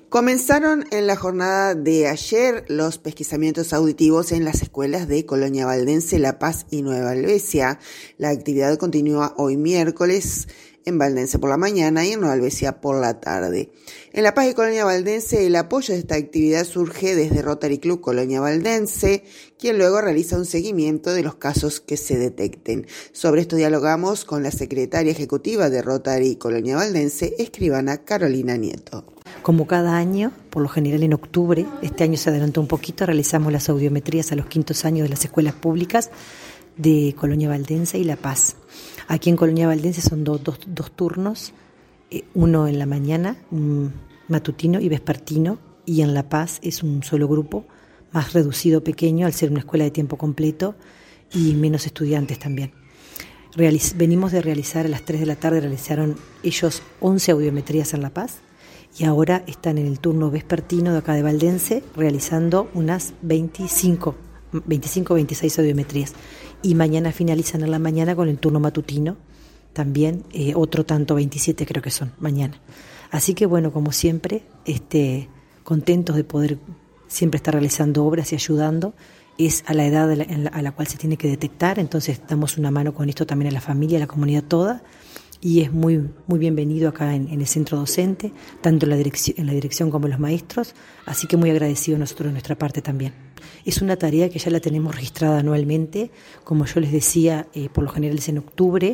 Comenzaron en la jornada de ayer los pesquisamientos auditivos en las escuelas de Colonia Valdense, La Paz y Nueva Helvecia. La actividad continúa hoy miércoles en Valdense por la mañana y en Nueva Helvecia por la tarde. En La Paz y Colonia Valdense, el apoyo de esta actividad surge desde Rotary Club Colonia Valdense, quien luego realiza un seguimiento de los casos que se detecten. Sobre esto dialogamos con la secretaria ejecutiva de Rotary Colonia Valdense, escribana Carolina Nieto. Como cada año, por lo general en octubre, este año se adelantó un poquito, realizamos las audiometrías a los quintos años de las escuelas públicas de Colonia Valdense y La Paz. Aquí en Colonia Valdense son dos turnos, uno en la mañana, matutino y vespertino, y en La Paz es un solo grupo, más reducido, pequeño, al ser una escuela de tiempo completo y menos estudiantes también. Venimos de realizar a las 3 de la tarde, realizaron ellos 11 audiometrías en La Paz, y ahora están en el turno vespertino de acá de Valdense realizando unas 25 26 audiometrías. Y mañana finalizan en la mañana con el turno matutino, también otro tanto, 27 creo que son, mañana. Así que bueno, como siempre, contentos de poder siempre estar realizando obras y ayudando. Es a la edad a la cual se tiene que detectar, entonces damos una mano con esto también a la familia, a la comunidad toda. Y es muy, muy bienvenido acá en el centro docente, tanto en la dirección como los maestros, así que muy agradecido nosotros de nuestra parte también. Es una tarea que ya la tenemos registrada anualmente, como yo les decía, por lo general es en octubre,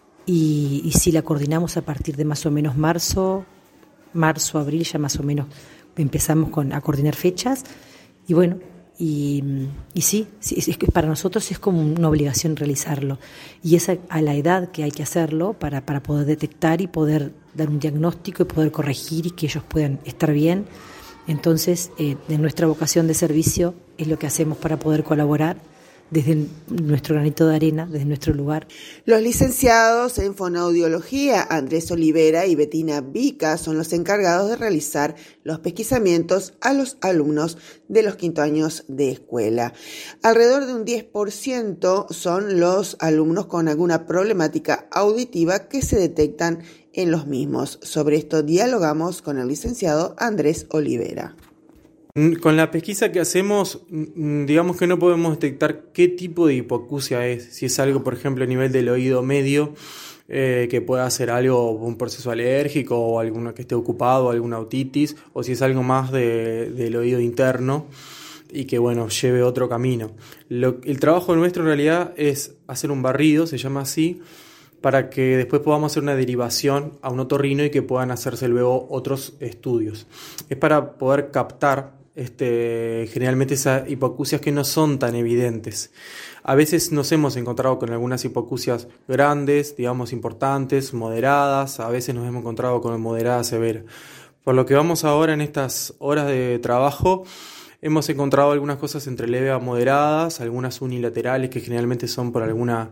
y sí la coordinamos a partir de más o menos marzo, abril, ya más o menos empezamos a coordinar fechas, y bueno, y sí, es que para nosotros es como una obligación realizarlo, y es a la edad que hay que hacerlo para poder detectar y poder dar un diagnóstico y poder corregir y que ellos puedan estar bien. Entonces, de nuestra vocación de servicio es lo que hacemos para poder colaborar desde nuestro granito de arena, desde nuestro lugar. Los licenciados en fonoaudiología Andrés Olivera y Betina Vica son los encargados de realizar los pesquisamientos a los alumnos de los quinto años de escuela. Alrededor de un 10% son los alumnos con alguna problemática auditiva que se detectan en los mismos. Sobre esto dialogamos con el licenciado Andrés Olivera. Con la pesquisa que hacemos, digamos que no podemos detectar qué tipo de hipoacusia es. Si es algo, por ejemplo, a nivel del oído medio, que pueda ser algo, un proceso alérgico o alguno que esté ocupado, alguna otitis, o si es algo más del oído interno y que, bueno, lleve otro camino. El trabajo nuestro en realidad es hacer un barrido, se llama así, para que después podamos hacer una derivación a un otorrino y que puedan hacerse luego otros estudios. Es para poder captar generalmente esas hipoacusias que no son tan evidentes. A veces nos hemos encontrado con algunas hipoacusias grandes, digamos importantes, moderadas, a veces nos hemos encontrado con moderadas severas. Por lo que vamos ahora en estas horas de trabajo, hemos encontrado algunas cosas entre leve a moderadas, algunas unilaterales que generalmente son por alguna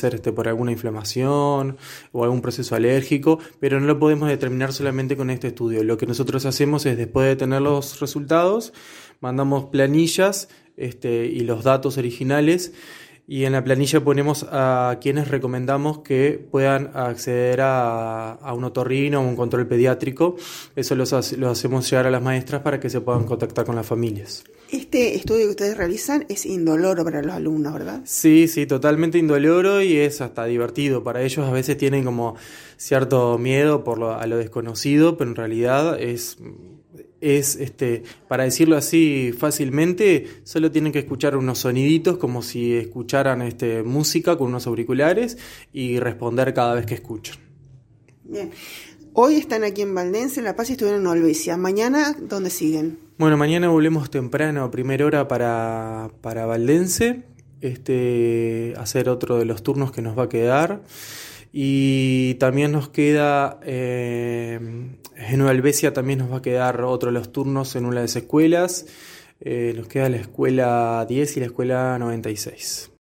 inflamación o algún proceso alérgico, pero no lo podemos determinar solamente con este estudio. Lo que nosotros hacemos es, después de tener los resultados, mandamos planillas y los datos originales, y en la planilla ponemos a quienes recomendamos que puedan acceder a un otorrino o un control pediátrico. Eso lo hacemos llegar a las maestras para que se puedan contactar con las familias. Este estudio que ustedes realizan es indoloro para los alumnos, ¿verdad? Sí, totalmente indoloro y es hasta divertido. Para ellos a veces tienen como cierto miedo a lo desconocido, pero en realidad es para decirlo así fácilmente, solo tienen que escuchar unos soniditos como si escucharan música con unos auriculares y responder cada vez que escuchan. Bien. Hoy están aquí en Valdense, en La Paz, y estuvieron en Nueva Helvecia. ¿Mañana dónde siguen? Bueno, mañana volvemos temprano, a primera hora para Valdense, hacer otro de los turnos que nos va a quedar. Y también nos queda, en Nueva Helvecia también nos va a quedar otro de los turnos en una de las escuelas. Nos queda la escuela 10 y la escuela 96.